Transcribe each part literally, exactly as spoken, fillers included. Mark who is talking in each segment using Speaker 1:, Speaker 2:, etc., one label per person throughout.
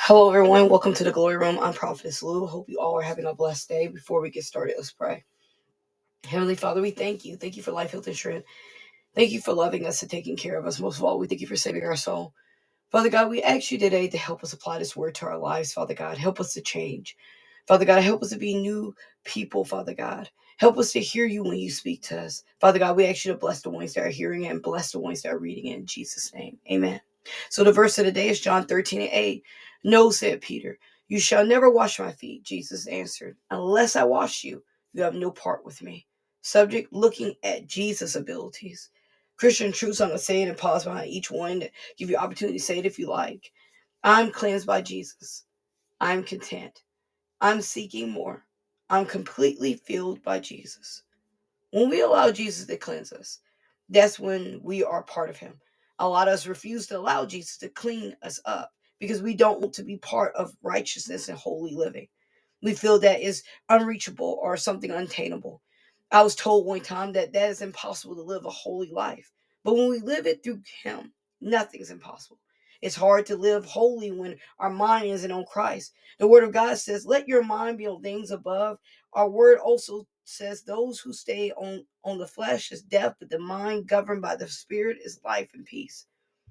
Speaker 1: Hello, everyone. Welcome to the Glory Room. I'm Prophetess Lou. Hope you all are having a blessed day. Before we get started, let's pray. Heavenly Father, we thank you. Thank you for life, health, and strength. Thank you for loving us and taking care of us. Most of all, we thank you for saving our soul. Father God, we ask you today to help us apply this word to our lives, Father God. Help us to change. Father God, help us to be new people, Father God. Help us to hear you when you speak to us. Father God, we ask you to bless the ones that are hearing it and bless the ones that are reading it in Jesus' name. Amen. So the verse of the day is John thirteen and eight. No, said Peter, you shall never wash my feet. Jesus answered, unless I wash you, you have no part with me. Subject, looking at Jesus' abilities. Christian truths I'm going to say it and pause behind each one to give you opportunity to say it if you like. I'm cleansed by Jesus. I'm content. I'm seeking more. I'm completely filled by Jesus. When we allow Jesus to cleanse us, that's when we are part of him. A lot of us refuse to allow Jesus to clean us up because we don't want to be part of righteousness and holy living. We feel that is unreachable or something unattainable. I was told one time that that is impossible to live a holy life. But when we live it through him, nothing's impossible. It's hard to live holy when our mind isn't on Christ. The word of God says, let your mind be on things above. Our word also says those who stay on, on the flesh is death, but the mind governed by the spirit is life and peace.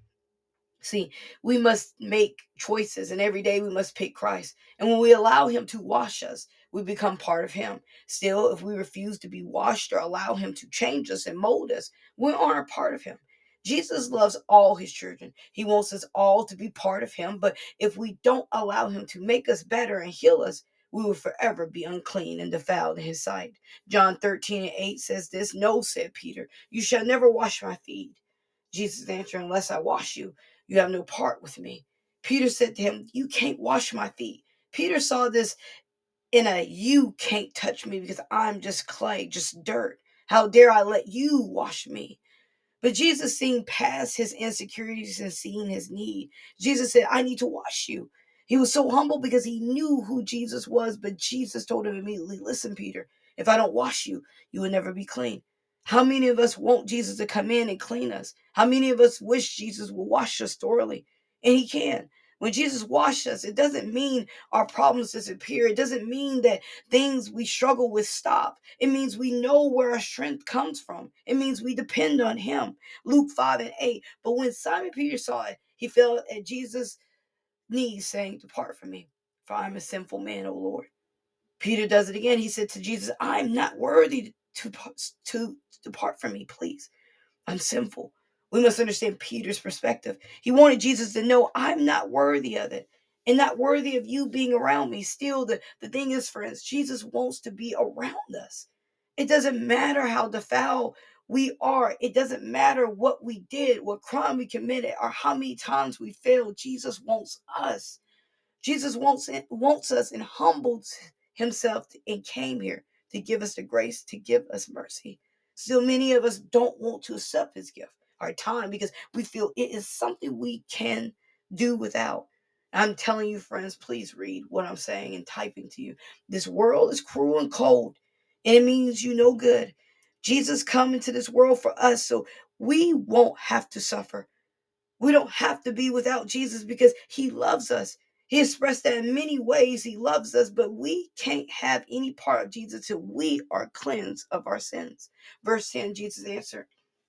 Speaker 1: See, we must make choices, and every day we must pick Christ. And when we allow him to wash us, we become part of him. Still, if we refuse to be washed or allow him to change us and mold us, we aren't a part of him. Jesus loves all his children. He wants us all to be part of him. But if we don't allow him to make us better and heal us, we will forever be unclean and defiled in his sight. John thirteen and eight says this, no, said Peter, you shall never wash my feet. Jesus answered, unless I wash you, you have no part with me. Peter said to him, you can't wash my feet. Peter saw this in a you can't touch me because I'm just clay, just dirt. How dare I let you wash me? But Jesus, seeing past his insecurities and seeing his need, Jesus said, I need to wash you. He was so humble because he knew who Jesus was, but Jesus told him immediately, listen, Peter, if I don't wash you, you will never be clean. How many of us want Jesus to come in and clean us? How many of us wish Jesus will wash us thoroughly? And he can. When Jesus washes us, it doesn't mean our problems disappear. It doesn't mean that things we struggle with stop. It means we know where our strength comes from. It means we depend on him. Luke five and eight. But when Simon Peter saw it, he fell at Jesus' knees, saying, depart from me, for I am a sinful man, O Lord. Peter does it again. He said to Jesus, I'm not worthy to, to depart from me, please. I'm sinful. We must understand Peter's perspective. He wanted Jesus to know, I'm not worthy of it and not worthy of you being around me. Still, the, the thing is, friends, Jesus wants to be around us. It doesn't matter how defiled we are. It doesn't matter what we did, what crime we committed, or how many times we failed. Jesus wants us. Jesus wants, wants us and humbled himself and came here to give us the grace, to give us mercy. Still, many of us don't want to accept his gift, our time, because we feel it is something we can do without. I'm telling you, friends, please read what I'm saying and typing to you. This world is cruel and cold, and it means you no good. Jesus come into this world for us so we won't have to suffer. We don't have to be without Jesus because he loves us. He expressed that in many ways. He loves us, but we can't have any part of Jesus till we are cleansed of our sins. Verse ten, Jesus answered,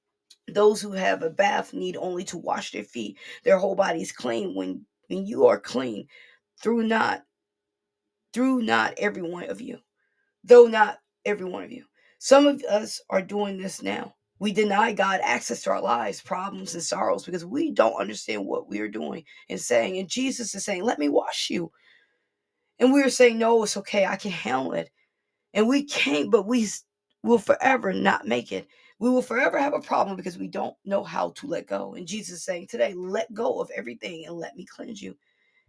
Speaker 1: those who have a bath need only to wash their feet. Their whole body is clean. When, when you are clean, through not, through not every one of you, though not every one of you. Some of us are doing this now. We deny God access to our lives, problems, and sorrows because we don't understand what we are doing and saying. And Jesus is saying, let me wash you. And we are saying, no, it's okay. I can handle it. And we can't, but we will forever not make it. We will forever have a problem because we don't know how to let go. And Jesus is saying today, let go of everything and let me cleanse you.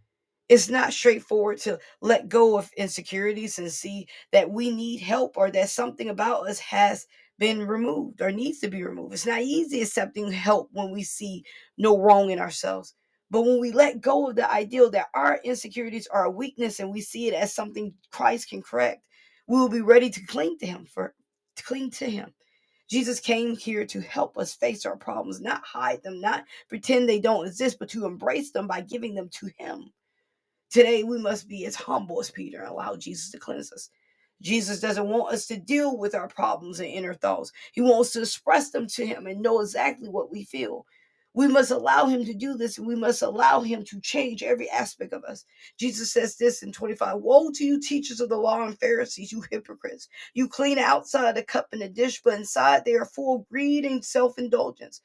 Speaker 1: It's not straightforward to let go of insecurities and see that we need help or that something about us has been removed or needs to be removed. It's not easy accepting help when we see no wrong in ourselves. But when we let go of the ideal that our insecurities are a weakness and we see it as something Christ can correct, we will be ready to cling to him for to cling to him. Jesus came here to help us face our problems, not hide them, not pretend they don't exist, but to embrace them by giving them to him. Today, we must be as humble as Peter and allow Jesus to cleanse us. Jesus doesn't want us to deal with our problems and inner thoughts. He wants to express them to him and know exactly what we feel. We must allow him to do this, and we must allow him to change every aspect of us. Jesus says this in twenty-five, woe to you, teachers of the law and Pharisees, you hypocrites. You clean outside the cup and the dish, but inside they are full of greed and self-indulgence.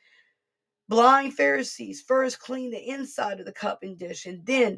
Speaker 1: Blind Pharisees, first clean the inside of the cup and dish, and then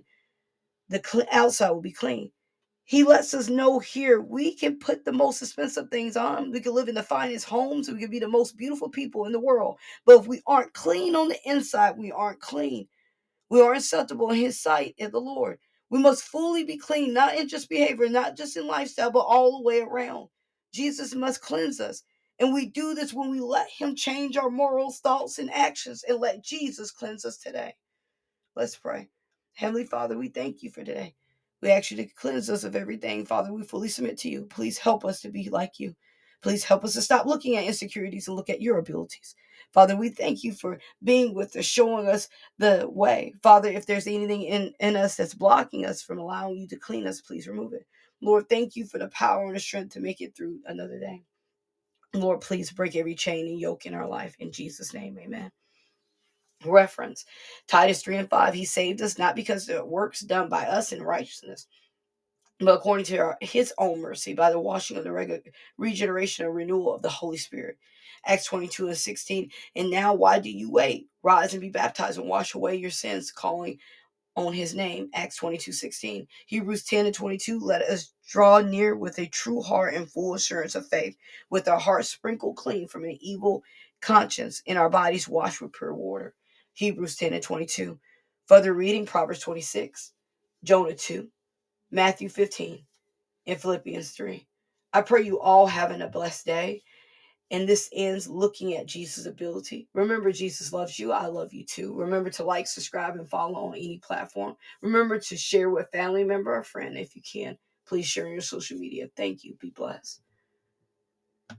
Speaker 1: the outside will be clean. He lets us know here we can put the most expensive things on. We can live in the finest homes. We can be the most beautiful people in the world. But if we aren't clean on the inside, we aren't clean. We are acceptable in his sight in the Lord. We must fully be clean, not in just behavior, not just in lifestyle, but all the way around. Jesus must cleanse us. And we do this when we let him change our morals, thoughts, and actions, and let Jesus cleanse us today. Let's pray. Heavenly Father, we thank you for today. We ask you to cleanse us of everything. Father, we fully submit to you. Please help us to be like you. Please help us to stop looking at insecurities and look at your abilities. Father, we thank you for being with us, showing us the way. Father, if there's anything in, in us that's blocking us from allowing you to clean us, please remove it. Lord, thank you for the power and the strength to make it through another day. Lord, please break every chain and yoke in our life. In Jesus' name, amen. Reference Titus three and five. He saved us not because of works done by us in righteousness, but according to our, his own mercy, by the washing of the reg- regeneration and renewal of the Holy Spirit. Acts twenty-two and sixteen. And now, why do you wait? Rise and be baptized and wash away your sins, calling on his name. Acts twenty-two sixteen. Hebrews ten and twenty-two. Let us draw near with a true heart and full assurance of faith, with our hearts sprinkled clean from an evil conscience and our bodies washed with pure water. Hebrews ten and twenty-two. Further reading, Proverbs twenty-six, Jonah two, Matthew fifteen, and Philippians three. I pray you all having a blessed day. And this ends looking at Jesus' ability. Remember, Jesus loves you. I love you too. Remember to like, subscribe, and follow on any platform. Remember to share with family member or friend if you can. Please share on your social media. Thank you. Be blessed.